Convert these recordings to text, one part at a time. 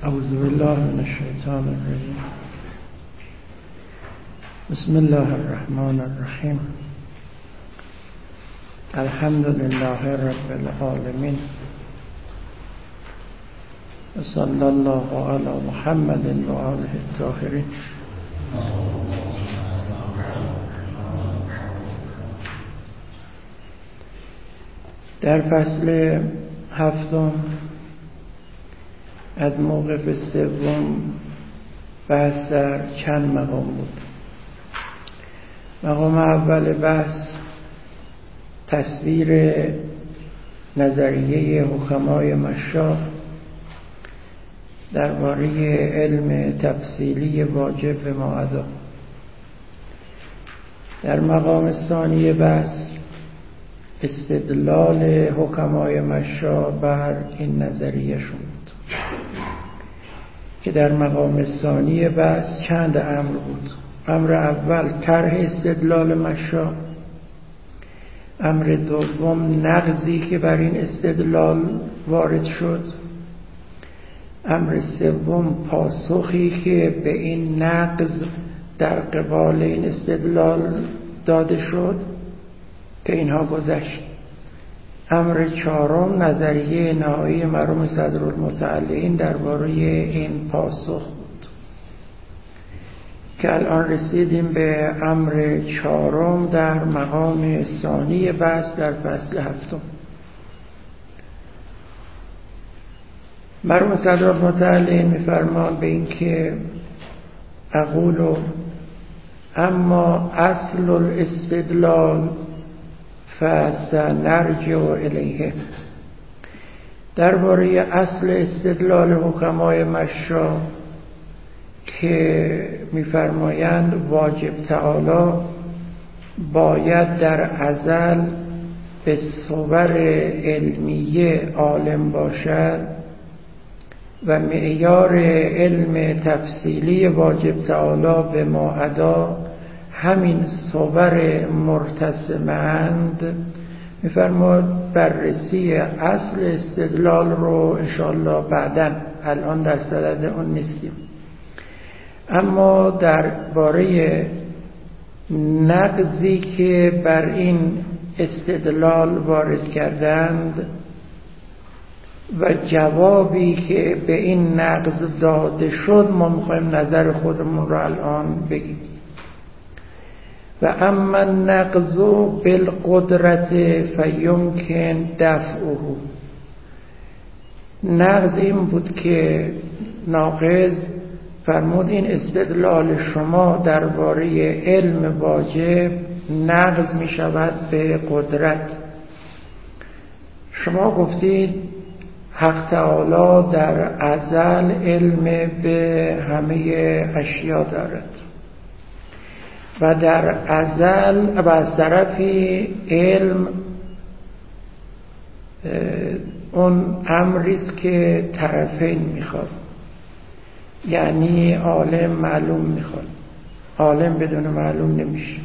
اعوذ بالله من الشیطان الرجیم. بسم الله الرحمن الرحیم. الحمد لله رب العالمین و صلی الله علی محمد و آله الطاهرین. در فصل هفتم از موقف سوم بحث در چند مقام بود. مقام اول بحث تصویر نظریه حکمای مشاء درباره علم تفصیلی واجب به ما ادا. در مقام ثانی بحث استدلال حکمای مشاء بر این نظریه‌شون بود که در مقام ثانی بحث چند امر بود. امر اول طرح استدلال مشاء، امر دوم نقضی که بر این استدلال وارد شد، امر سوم پاسخی که به این نقض در قبال این استدلال داده شد که اینها گذشت. امر چهارم نظریه نهایی مرحوم صدرالمتعلقین درباره این پاسخ بود که الان رسیدیم به امر چهارم در مقام ثانی بحث در فصل هفتم. مرحوم صدرالمتعلقین می‌فرمان به این که اقول اما اصل الاستدلال فسنرجع الیه. درباره اصل استدلال حکمای مشاء که می‌فرمایند واجب تعالی باید در ازل به صور علمیه عالم باشد و معیار علم تفصیلی واجب تعالی به ما ادا همین صور مرتسمند. می‌فرماد بررسی اصل استدلال رو انشاءالله بعداً، الان در صدد اون نیستیم. اما درباره نقضی که بر این استدلال وارد کردند و جوابی که به این نقض داده شد ما می‌خوایم نظر خودمون رو الان بگیم. و اما النقض بالقدرت فیمکن دفعه. نقض این بود که ناقض فرمود این استدلال شما درباره علم واجب نقض می شود به قدرت. شما گفتید حق تعالی در ازل علم به همه اشیا دارد و در ازل و از طرفی علم اون امریست که طرفین میخواد، یعنی عالم معلوم میخواد، عالم بدون معلوم نمیشه.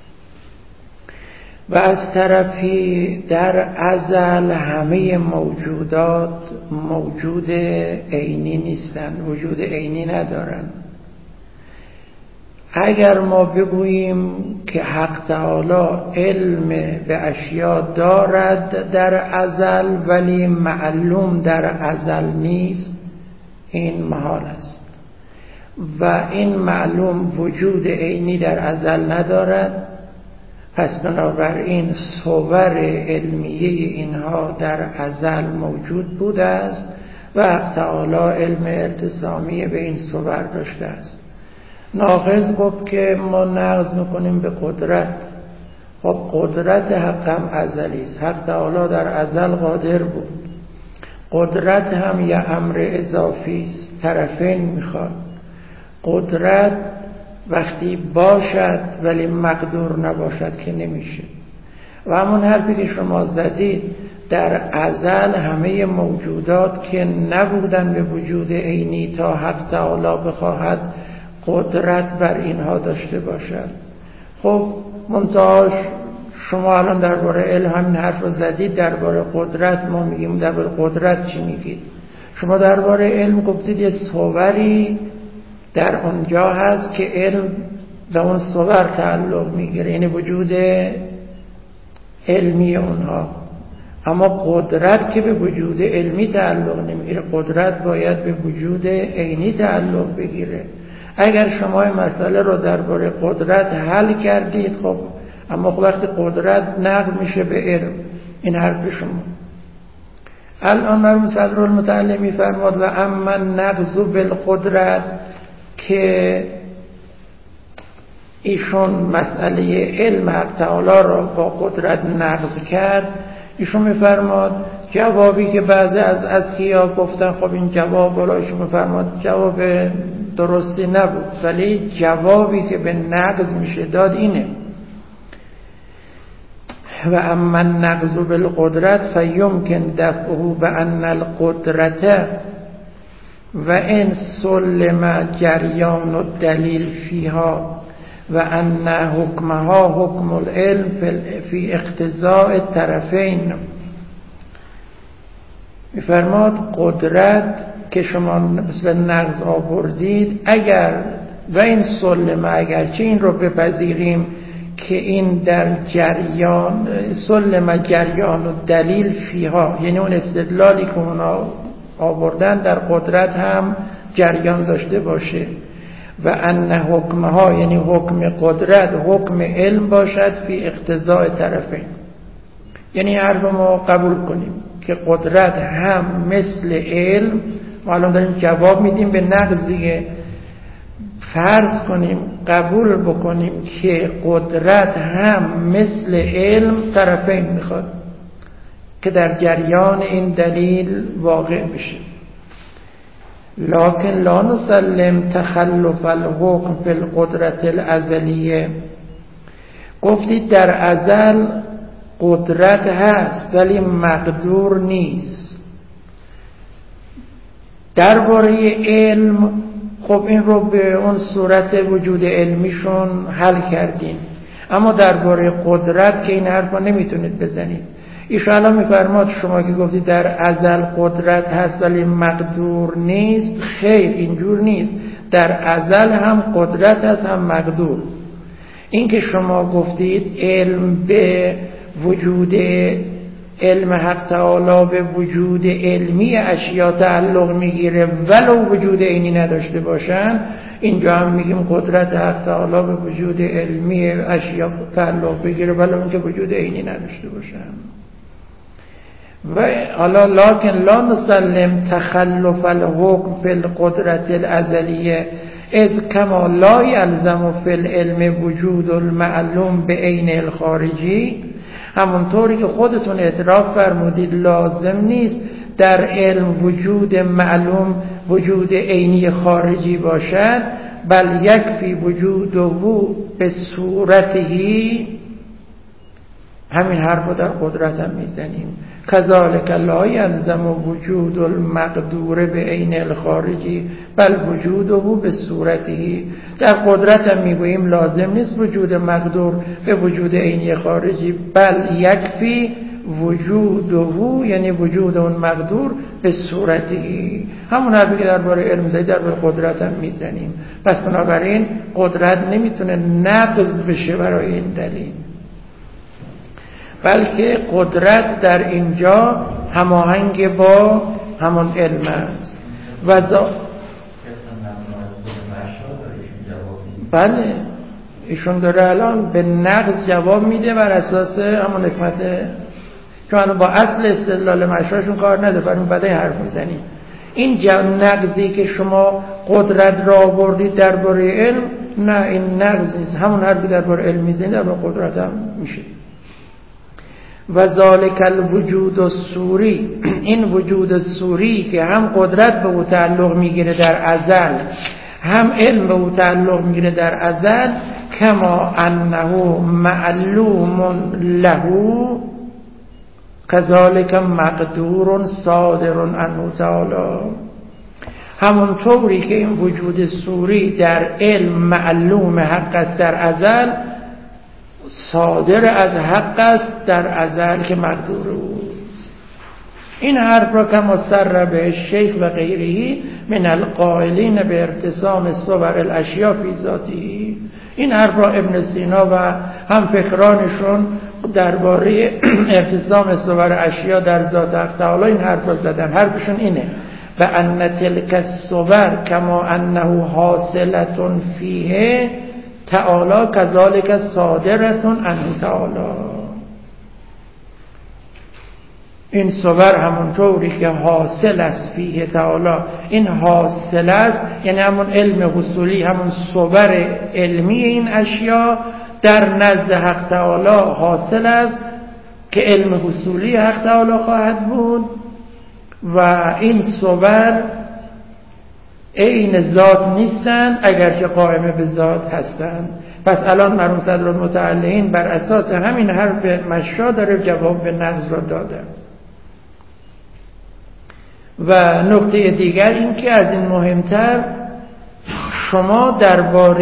و از طرفی در ازل همه موجودات موجود عینی نیستند، وجود عینی ندارند. اگر ما بگوییم که حق تعالی علم به اشیا دارد در ازل ولی معلوم در ازل نیست، این محال است و این معلوم وجود عینی در ازل ندارد. پس بنابراین صور علمیه اینها در ازل موجود بوده است و حق تعالی علم ارتسامی به این صور داشته است. ناقض گفت که ما نقض میکنیم به قدرت. خب قدرت حق هم ازلی است، حق تعالی در ازل قادر بود. قدرت هم یه امر اضافی است، طرفین میخواد. قدرت وقتی باشد ولی مقدور نباشد که نمیشه. و همون حرفی که شما زدید در ازل همه موجودات که نبودن به وجود عینی تا حق تعالی بخواهد قدرت بر اینها داشته باشد. خب منتها شما الان درباره علم همین حرف رو زدید، درباره قدرت ما میگیم درباره قدرت چی میگید؟ شما درباره علم گفتید یه صوری در اونجا هست که علم به اون صور تعلق میگیره، یعنی وجود علمی اونها. اما قدرت که به وجود علمی تعلق نمیگیره، قدرت باید به وجود عینی تعلق بگیره. اگر شما این مسئله رو درباره قدرت حل کردید، خب اما وقتی قدرت نقض میشه به علم، این حرف شما. الان مرحوم صدرالمتعلم میفرماد و اما نقض بالقدرت، که ایشون مسئله علم حق تعالی را با قدرت نقض کرد. ایشون میفرماد جوابی که بعضی از اذکیا گفتن، خب این جواب برای ایشون میفرماد جواب درستی نبود، ولی جوابی که به نقض میشه داد اینه: و اما النقض بالقدرت فیمکن دفعه بان القدرت و ان سلم جریان الدلیل فیها و ان حکمها حکم العلم فی اقتضاء الطرفین. میفرماد قدرت که شما مثل نقض آوردید، اگر و این سلم، اگرچه این رو بپذیریم که این در جریان سلم جریان و دلیل فیها، یعنی اون استدلالی که اونا آوردن در قدرت هم جریان داشته باشه، و ان حکمها یعنی حکم قدرت حکم علم باشد فی اقتضاء طرفین، یعنی حرف ما قبول کنیم که قدرت هم مثل علم. ما الان داریم جواب میدیم به نقض دیگه. فرض کنیم قبول بکنیم که قدرت هم مثل علم طرفین میخواد که در جریان این دلیل واقع بشه. لکن لا نسلم تخلف الحکم فی القدرت الازلیه. گفتید در ازل قدرت هست ولی مقدور نیست. درباره علم خب این رو به اون صورت وجود علمیشون حل کردین، اما درباره قدرت که این حرفا نمیتونید بزنید. ایشالا میفرماد شما که گفتید در ازل قدرت هست ولی مقدور نیست، خیر اینجور نیست. در ازل هم قدرت هست هم مقدور. این که شما گفتید علم به وجود علم حق تعالی به وجود علمی اشیا تعلق میگیره ولو وجود عینی نداشته باشن، اینجا هم میگیم قدرت حق تعالی به وجود علمی اشیا تعلق بگیره ولو اینکه وجود عینی نداشته باشن. و حالا لکن لا نسلم تخلف الحکم فی القدرت الازلیه اذ کما لا یلزم فی العلم وجود المعلوم به عین الخارجی. همونطوری که خودتون اعتراف فرمودید لازم نیست در علم وجود معلوم وجود عینی خارجی باشد، بل یکفی وجوده به صورتهی. همین حرف رو در قدرت هم میزنیم. کذالک لا یلزم وجود المقدور به عین الخارجی بل وجوده به صورتهی. در قدرت هم میگوییم لازم نیست وجود مقدور به وجود عینی خارجی، بل یکفی وجوده یعنی وجود اون مقدور به صورتهی. همون حرفی که درباره علم زدید درباره قدرت هم میزنیم. پس بنابراین قدرت نمیتونه نقض بشه برای این دلیل، بلکه قدرت در اینجا هماهنگ با همون علم است. بله ایشون داره الان به نقض جواب میده بر اساس همون حکمت، چون با اصل استدلال مشروعشون کار نداره، برای بعد این حرف میزنیم. این نقضی که شما قدرت را آوردید درباره علم، نه این نقض نیست، همون حرفی درباره علم میزنید درباره قدرت هم میشه. و ذالک الوجود الصوری، این وجود صوری که هم قدرت به او تعلق میگیره در ازل هم علم به او تعلق میگیره در ازل، کما انه معلوم له کذالک مقدور صادر عنه تعالی. همونطوری که این وجود صوری در علم معلوم حق است در ازل، صادر از حق است در ازل که مقدور اوست. این حرف را کما سر به شیخ و غیرهی من القائلین به ارتسام صور الاشیاء فی ذاته. این حرف را ابن سینا و هم فکرانشون درباره ارتسام صور اشیاء در ذات حق تعالی این حرف را زدن. حرفشون اینه: و ان تلک الصور کما انه حاصلة فیه تعالی کذالک صادرة عنه تعالی. این صور همونطوری که حاصل است فیه تعالی، این حاصل است یعنی همون علم حصولی، همون صور علمی این اشیاء در نزد حق تعالی حاصل است که علم حصولی حق تعالی خواهد بود و این صور عین ذات نیستند اگرچه قائم به ذات هستند. پس الان مرحوم صدرالمتعلقین بر اساس همین حرف مشا داره جواب به نقض را داده. و نکته دیگر این که از این مهمتر، شما درباره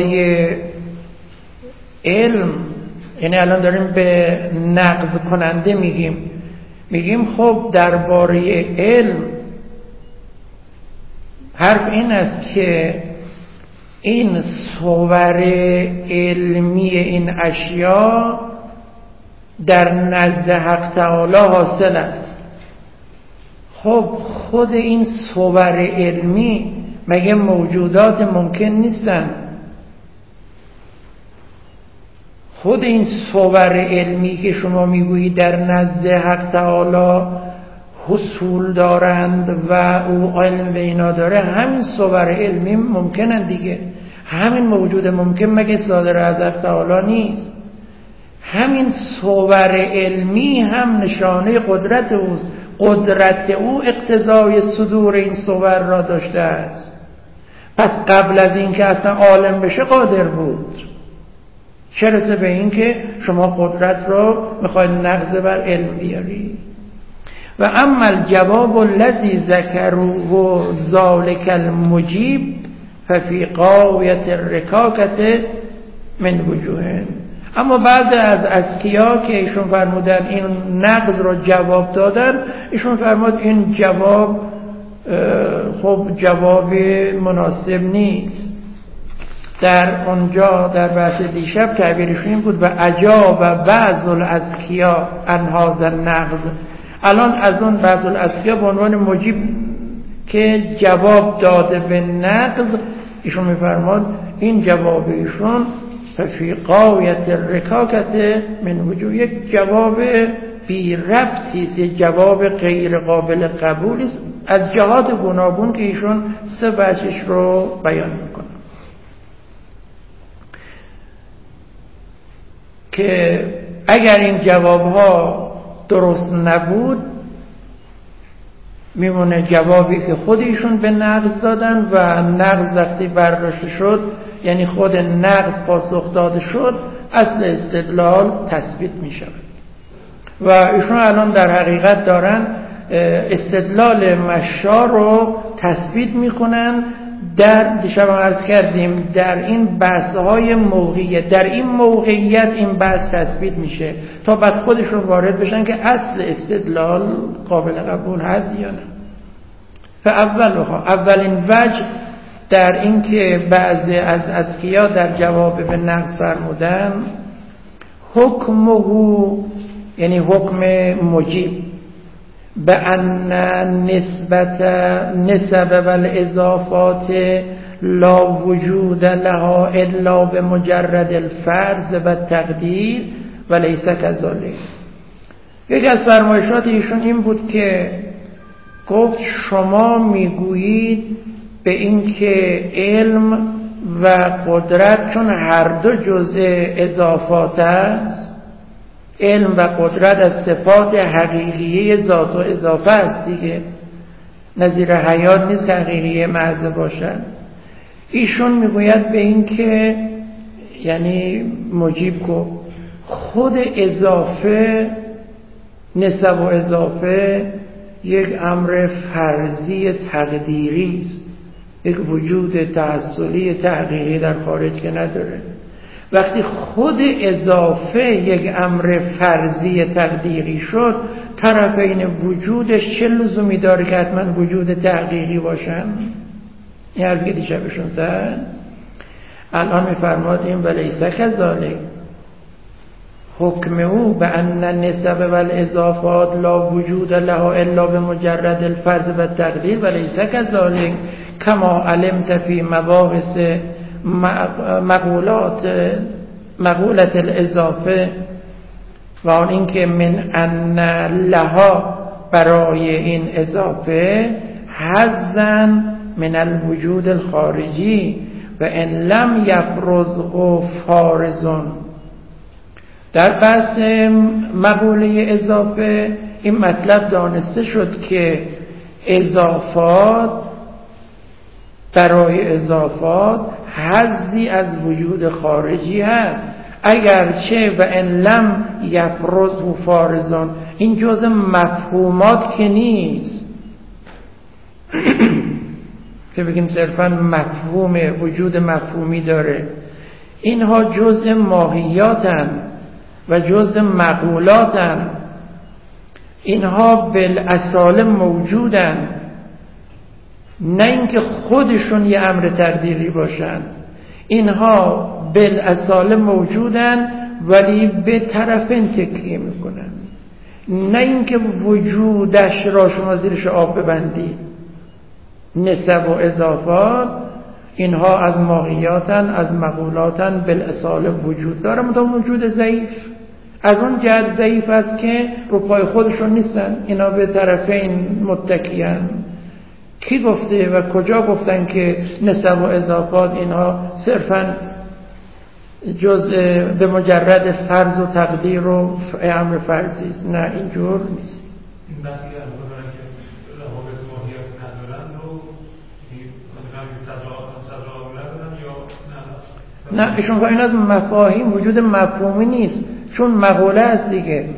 علم، یعنی الان داریم به نقض کننده میگیم خب درباره علم حرف این است که این صور علمی این اشیاء در نزد حق تعالی حاصل است. خب خود این صور علمی مگه موجودات ممکن نیستن؟ خود این صور علمی که شما میگویی در نزد حق تعالی حصول دارند و او علم به اینا داره، همین صور علمی ممکنن دیگه. همین موجود ممکن مگه صادر از حق تعالی نیست؟ همین صور علمی هم نشانه قدرت اوست. قدرت او اقتضای صدور این صور را داشته است. پس قبل از این که اصلا عالم بشه قادر بود، چه رسه به این که شما قدرت را میخواید نقض بر علم بیاری. و اما الجواب الذی ذکروه ذلک المجیب ففی غایة الرکاکة من وجوه. اما بعد از اذکیا که ایشون فرمودن این نقض را جواب دادن، ایشون فرمود این جواب خب جواب مناسب نیست. در اونجا در بحث دیشب تعبیرشون این بود: و اجاب بعض الاذکیا عن هذا النقض. الان از اون بعض الاذکیا به عنوان مجیب که جواب داده به نقض، ایشون میفرماد این جواب ایشون فی غایة الرکاکة من وجوه، یک جواب بی ربطی است، یک جواب غیر قابل قبولی است از جهات گوناگون که ایشون سه وجهش رو بیان میکنه. که اگر این جوابها درست نبود میمونه جوابی که خودشون به نقض دادن و نقض وقتی برداشته شد، یعنی خود نقض پاسخ داده شد، اصل استدلال تثبیت می شود. و ایشون الان در حقیقت دارن استدلال مشا رو تثبیت می کنن. در دیشب عرض کردیم در این بحث‌های موقعیت، در این موقعیت این بحث تثبیت میشه تا بعد خودشون وارد بشن که اصل استدلال قابل قبول هست یا نه. اولین وجه در این که بعضی از اذکیا در جواب به نقض فرمودن حکمه، یعنی حکم مجیب، به ان نسب و الاضافات لا وجود لها الا به مجرد الفرض و تقدیر و لیس کذالک. یکی از فرمایشات ایشون این بود که گفت شما میگویید به این که علم و قدرت چون هر دو جزء اضافات است، علم و قدرت از صفات حقیقیه ذات و اضافه است دیگه، نظیر حیات نیست حقیقیه محض باشد. ایشون میگوید به این که یعنی مجیب گفت خود اضافه، نسب و اضافه یک امر فرضی تقدیری است، یک وجود تحصلی تحقیقی در خارج که نداره. وقتی خود اضافه یک امر فرضی تقدیری شد، طرفین وجودش چه لزومی داره که حتما وجود تحقیقی باشن؟ این حرفی که دیشبشون زد. الان میفرماد این ولیس کذالک، حکم او به ان النسب و الاضافات لا وجود لها الا بمجرد الفرض و التقدیر ولیس کذالک کما علمت فی مباحث مقولت الاضافه، و آن اینکه من ان لها برای این اضافه حظا من الوجود الخارجی و ان لم یفرضه فارضون. در بحث مقوله اضافه این مطلب دانسته شد که اضافات برای اضافات حظی از وجود خارجی هست، اگرچه و ان لم یفرضه فارضون، این جزء مفهومات که نیست که بگیم صرفا مفهوم وجود مفهومی داره. اینها جزء ماهیاتن و جزء مقولاتن، اینها بالاصاله موجودن، نه اینکه خودشون یه امر تقدیری باشن. اینها بالاصاله موجودن ولی به طرفین تکیه میکنن، نه اینکه وجودش را شما زیرش آب ببندید. نسب و اضافات اینها از ماهیاتن، از مقولاتن، بالاصاله وجود داره، منتها وجود ضعیف. از اون جهت ضعیف است که رو پای خودشون نیستن، اینا به طرفین متکیان. کی گفته و کجا گفتن که نسب و اضافات اینها صرفا جزء به مجرد فرض و تقدیر و امر فرضی است؟ نه، اینجور نیست. این بحثی که دارن که روابط ماهیت ندارن رو صدر ندارن یا نه؟ ایشون این از مفاهیم وجود مفهومی نیست، چون مقوله است دیگه.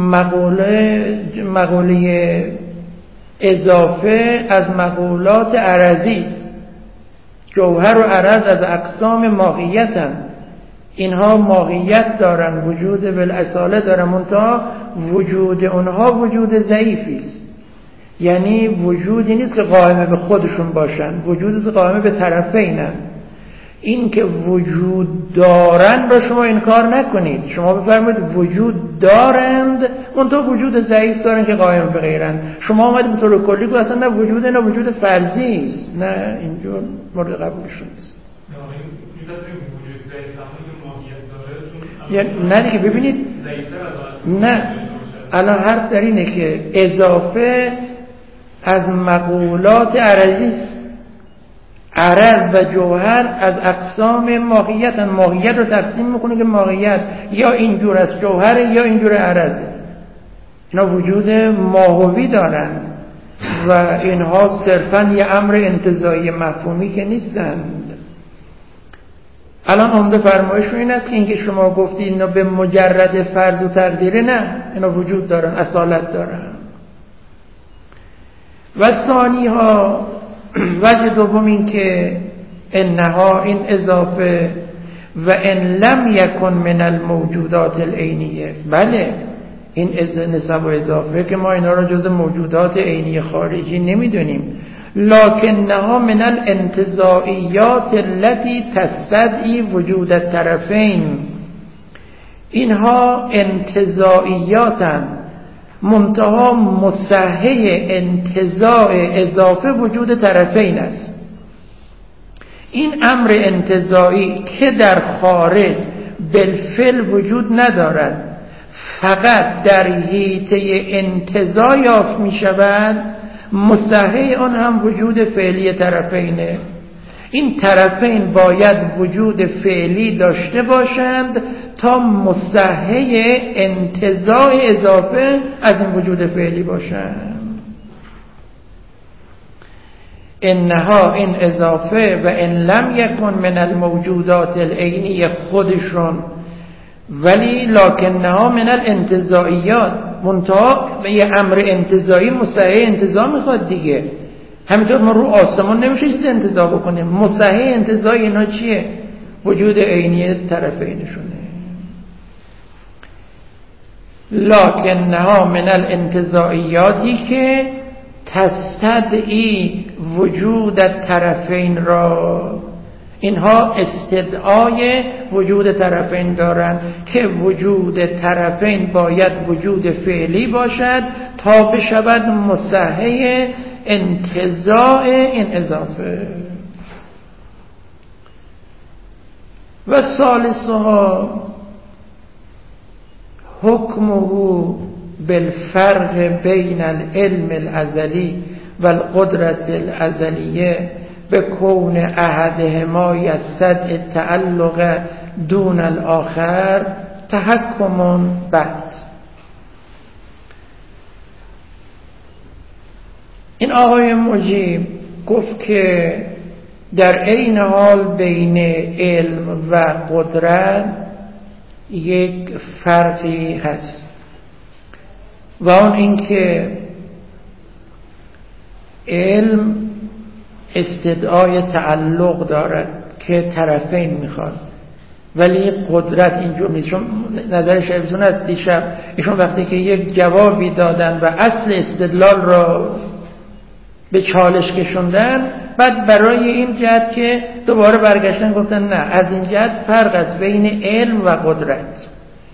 مقوله اضافه از مقولات عرضی است. جوهر و عرض از اقسام ماهیتن، اینها ماهیت دارن، وجود بالاصاله دارن، منتها وجود اونها وجود ضعیفی است. یعنی وجودی نیست که قائم به خودشون باشن، وجودی است قائم به طرفینن. این که وجود دارن را شما انکار نکنید، شما بفرمایید وجود دارند، منتها وجود ضعیف دارن که قائم به غیرن. شما آمدید به طور کلی که اصلا نه وجود نه وجود فرضی است، نه اینجور مورد قبولشون نیست. نه دیگه ببینید، نه الان حرف در اینه که اضافه از مقولات عرضی است. عرض و جوهر از اقسام ماهیت، ماهیت رو تقسیم میکنه که ماهیت یا اینجور از جوهر یا اینجور عرضه. اینا وجود ماهوی دارن و اینها صرفا یه امر انتزاعی مفهومی که نیستند. الان عمده فرمایشون این است که اینکه شما گفتید اینا به مجرد فرض و تقدیره، نه، اینا وجود دارن، اصالت دارن. و ثانی ها وجه دوم این که انها این اضافه و ان لم یکن من الموجودات العینیه، بله این نسب و اضافه که ما اینا را جز موجودات عینی خارجی نمیدونیم، لکنها من الانتزاعیات التي تستدعی وجود الطرفین، اینها انتزاعیاتن، منتها مصحح انتزاع اضافه وجود طرفین است. این امر انتزاعی که در خارج بالفعل وجود ندارد، فقط در حیطه انتزاع یافت می شود، مصحح آن هم وجود فعلی طرفینه. این طرفین باید وجود فعلی داشته باشند تا مصحح انتزاع اضافه از این وجود فعلی باشند. انها این اضافه و ان لم یکن من الموجودات العینی خودشون، ولی لکنها من الانتزاعیات، منتها یه امر انتزاعی مصحح انتزاع میخواد دیگه. همینطور ما رو آسمان نمیشه چیز انتزاع بکنیم. مصحح انتزاع اینا چیه؟ وجود عینی طرفینشونه. لکنها من الانتزاعیاتی که تستدعی وجود طرفین را، اینها استدعای وجود طرفین دارند که وجود طرفین باید وجود فعلی باشد تا بشود مصحح انتزاع این اضافه. و ثالثها حکمه بالفرق بین العلم الازلی و القدرت الازلیه به کون احدهما یستدعی التعلق دون الاخر تحکم بعد. این آقای مجیب گفت که در عین حال بین علم و قدرت یک فرقی هست و اون اینکه علم استدعای تعلق دارد که طرفین میخواد، ولی قدرت اینجور نیست. چون نظر شیخ از دیشب ایشون وقتی که یک جوابی دادن و اصل استدلال را به چالش کشوندن، بعد برای این جهت که دوباره برگشتن گفتن نه، از این جهت فرق است بین علم و قدرت.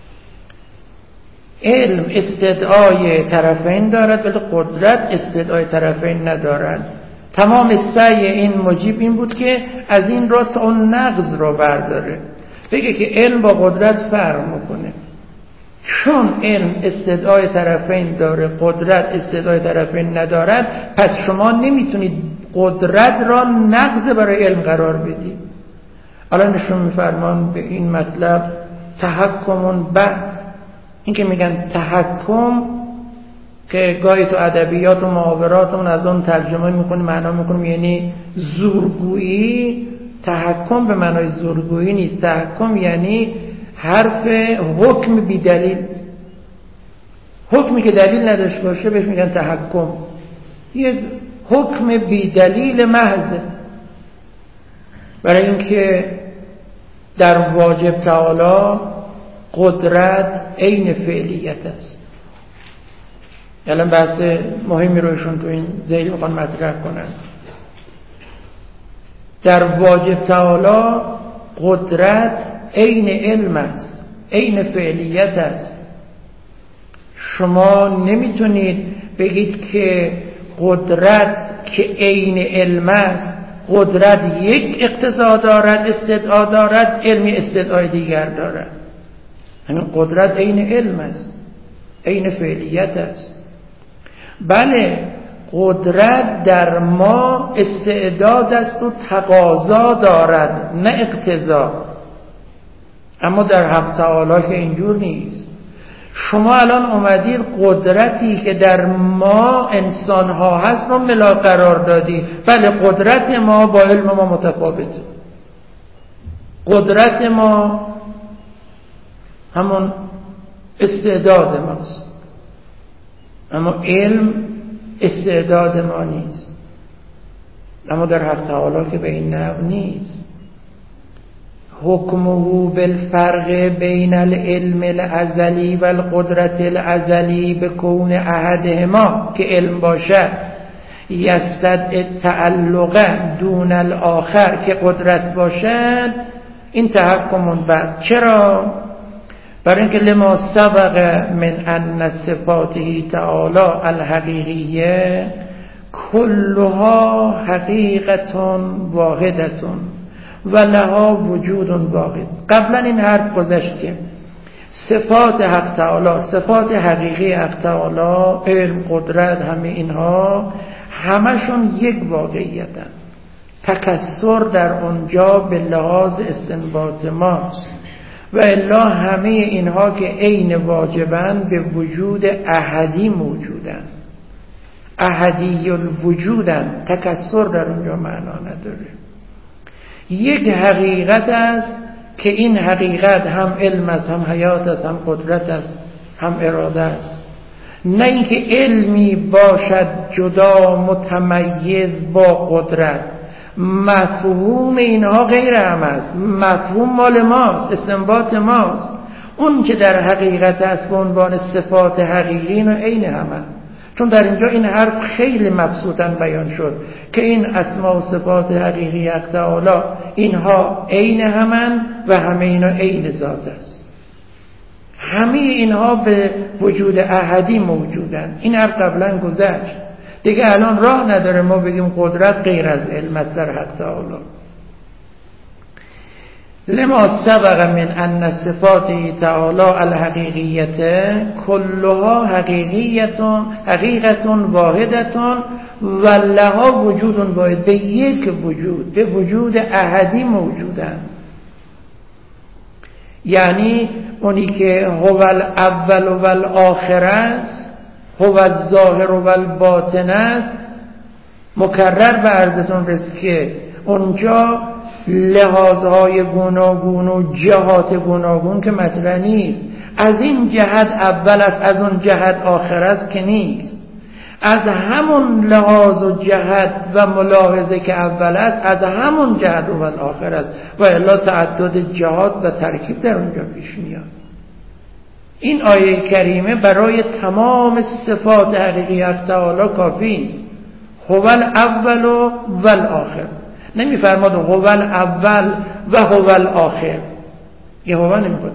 علم استدعای طرفین دارد ولی قدرت استدعای طرفین ندارد. تمام سعی این مجیب این بود که از این را تا اون نقض رو برداره، بگه که علم با قدرت فرق میکنه. چون علم استدعای طرفین داره، قدرت استدعای طرفین ندارد، پس شما نمیتونید قدرت را نقض برای علم قرار بدید. الان نشون میفرمان به این مطلب تحکمون بعد. این که میگن تحکم که گاهی تو ادبیات و محاوراتمون از اون ترجمه میکنیم معنا میکنیم یعنی زورگویی. تحکم به معنای زورگویی نیست. تحکم یعنی حرف حکم بی دلیل، حکمی که دلیل نداشته باشه بهش میگن تحکم. یه حکم بی دلیل محض، برای اینکه در واجب تعالی قدرت عین فعلیت است. الان بحث مهمی روشون تو این ذیل میخوان مطرح کنن. در واجب تعالی قدرت عین علم است، عین فعلیت است. شما نمیتونید بگید که قدرت که عین علم است، قدرت یک اقتضا دارد، استدعا دارد، علمی استدعای دیگر دارد. همین قدرت عین علم است، عین فعلیت است. بله، قدرت در ما استعداد است و تقاضا دارد نه اقتضا، اما در حق تعالی که اینجور نیست. شما الان اومدید قدرتی که در ما انسان ها هست رو ملا قرار دادی. بله، قدرت ما با علم ما متفاوته. قدرت ما همون استعداد ماست، اما علم استعداد ما نیست. اما در حق تعالی که به این نوع نیست. حکمه بالفرق بین العلم الازلی و القدرت الازلی به کون احدهما که علم باشد، یستدعی التعلق دون الاخر که قدرت باشد، این تحکم بعد. چرا؟ برای اینکه لما سبق من ان صفاته تعالی الحقیقیه کلها حقیقت واحدت و لها وجود واحد. قبلا این حرف گذشت که صفات حق تعالی، صفات حقیقی حق تعالی، علم، قدرت، همه اینها همشون یک واقعیتن. تکثر در اونجا به لحاظ استنباط ماست و الا همه اینها که عین واجبن به وجود احدی موجودن، احدی الوجودن. تکثر در اونجا معنا نداره. یک حقیقت است که این حقیقت هم علم است، هم حیات است، هم قدرت است، هم اراده است. نه اینکه علمی باشد جدا متمیز با قدرت. مفهوم اینها غیر هم است. مفهوم مال ماست، استنباط ماست. اون که در حقیقت است به عنوان صفات حقیقی و عین همه. چون در اینجا این حرف خیلی مبسوطاً بیان شد که این اسما و صفات حقیقی حق تعالی اینها عین همن و همه اینا عین ذات است. همه اینها به وجود احدی موجودن. این حرف قبلا گذشت دیگه. الان راه نداره ما بگیم قدرت غیر از علم است در حق تعالی. لما سبق من ان صفات تعالی الحقیقیت كلها حقیقت واحدت و لها وجود واحد. به یک وجود، به وجود احدی موجودن. یعنی اونی که هو الاول و الاخر است، هو الظاهر و الباطن است، مکرر به عرضتون رسید که اونجا لحاظهای گوناگون و جهات گوناگون که مطرح نیست. از این جهت اول است، از اون جهت آخر است که نیست. از همون لحاظ و جهت و ملاحظه که اول است، از همون جهت و آخر است و الا تعدد جهات و ترکیب در اونجا پیش میاد. این آیه کریمه برای تمام صفات حقیقی حق تعالی کافی است. هو الاول و الاخر. نمیفرماد هو الاول و هو الاخر. یه هو نمیخواد.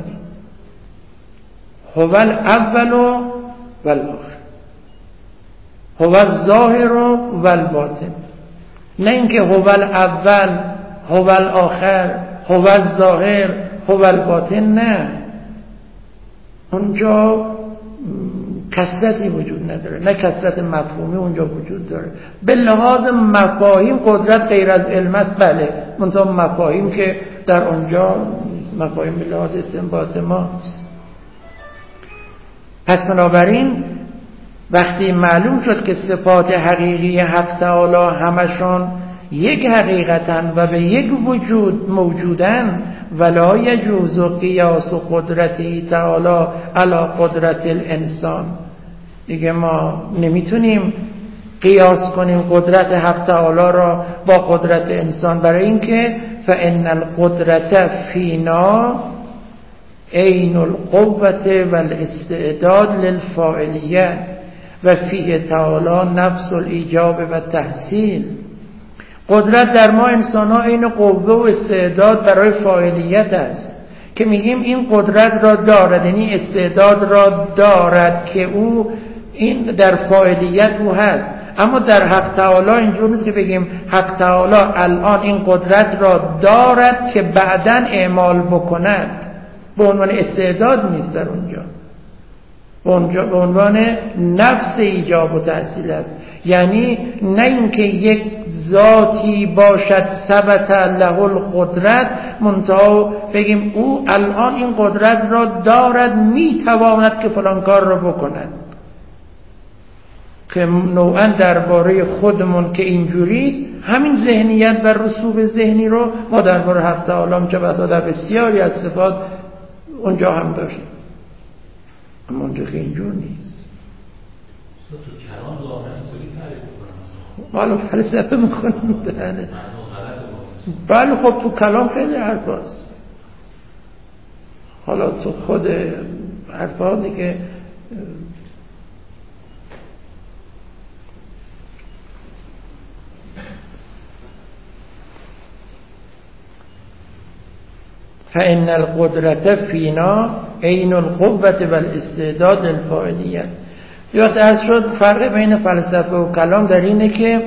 هو الاول و الاخر، هو الظاهر و الباطن. نه اینکه هو الاول هو الاخر هو الظاهر هو الباطن. نه، اونجا کثرتی وجود نداره، نه کثرت مفهومی اونجا وجود داره. به لحاظ مفاهیم قدرت غیر از علم است، بله، منتها مفاهیم که در اونجا مفاهیم به لحاظ استنباط ماست. پس بنابراین وقتی معلوم شد که صفات حقیقی حق تعالی همشون یک حقیقتن و به یک وجود موجودن، ولا یجوز قیاس قدرتی تعالی علی قدرت الانسان. دیگه ما نمیتونیم قیاس کنیم قدرت حق تعالی را با قدرت انسان، برای اینکه فان القدرت فینا عین القوة والاستعداد للفاعلیه و فیه تعالی نفس الایجاب و تحصیل. قدرت در ما انسان ها عین قوه و استعداد برای فاعلیت است که میگیم این قدرت را دارد، یعنی استعداد را دارد که او این در فاعلیت او هست. اما در حق تعالی اینجور نیست که بگیم حق تعالی الان این قدرت را دارد که بعداً اعمال بکند. به عنوان استعداد نیست در اونجا، به عنوان نفس ایجاب و تحصیل است. یعنی نه اینکه یک ذاتی باشد ثبت له القدرت منتها بگیم او الان این قدرت را دارد، میتواند که فلان کار را بکند، که نوعا درباره خودمون که اینجوریست همین ذهنیت و رسوب ذهنی رو ما درباره حق تعالی چه بسا در بسیاری از صفات اونجا هم داریم، اما اونجا که اینجور نیست. تو کلام ظاهرا اینطوری تعریف می‌کنن، معلوم فلسفه می‌کنن. بله خب تو کلام خیلی حرف هست. حالا تو خود حرف ها دیگه فإن القدرة فينا عین القوة والاستعداد للفاعلیت. یاد از شد فرق بین فلسفه و کلام در اینه که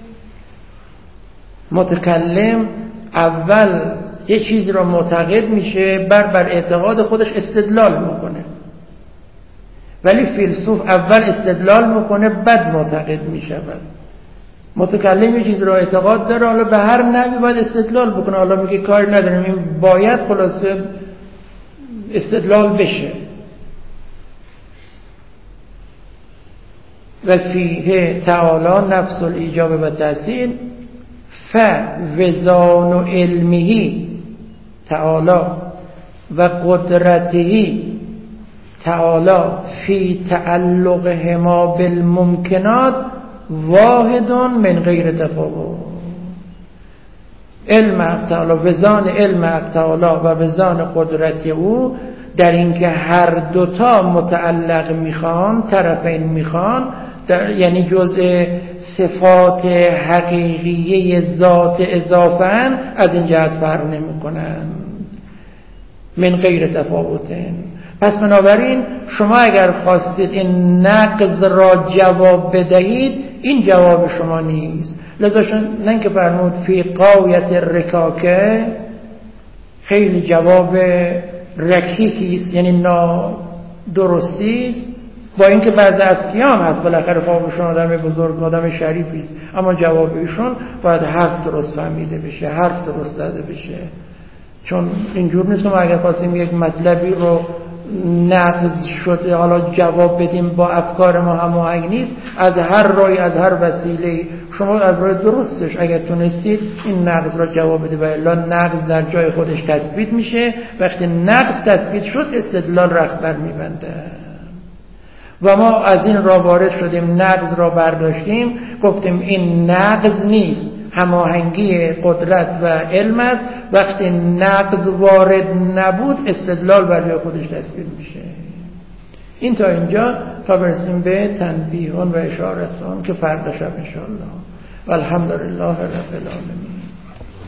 متکلم اول یه چیز را معتقد میشه، بر اعتقاد خودش استدلال میکنه، ولی فیلسوف اول استدلال میکنه بعد معتقد میشود. متکلم یه چیز را اعتقاد داره، حالا به هر نحوی باید استدلال بکنه، حالا میگه کاری نداریم این باید خلاصه استدلال بشه. و فیه تعالی نفس الایجاب و تحصیل فوزان و علمه تعالی و قدرته تعالی فی تعلقهما بالممکنات واحد من غیر تفاوت. علم حق تعالی، وزان علم حق تعالی و وزان قدرت او در اینکه هر دوتا متعلق میخوان، طرفین میخوان، یعنی جزء صفات حقیقیه ذات اضافه‌اند، از این جهت فرق نمیکنن من غیر تفاوتن. پس بنابراین شما اگر خواستید این نقض را جواب بدهید، این جواب شما نیست. لذا نه که فرمود فی قایت رکاکه، خیلی جواب رکیکی است، یعنی نادرستی است، با اینکه بعضی از کیام هست، بالاخره خوابشون آدم بزرگ، آدم شریفی است، اما جواب ایشون باید حرف درست فهمیده بشه، حرف درست زده بشه. چون اینجور نیست که ما اگر خواستیم یک مطلبی رو نقض شده حالا جواب بدیم با افکار ما هماهنگ نیست، از هر راهی، از هر وسیله شما از راه درستش اگر تونستید این نقض را جواب بده، و الا نقض در جای خودش تثبیت میشه. وقتی نقض تثبیت شد استدلال رخت بر میبنده. و ما از این راه وارد شدیم، نقض را برداشتیم، گفتیم این نقض نیست، هماهنگی قدرت و علم است. وقتی نقض وارد نبود استدلال بر جای خودش تثبیت میشه. این تا اینجا، تا برسیم به تنبیهون و اشارتون که فردا شب انشاءالله. والحمدلله رب العالمین.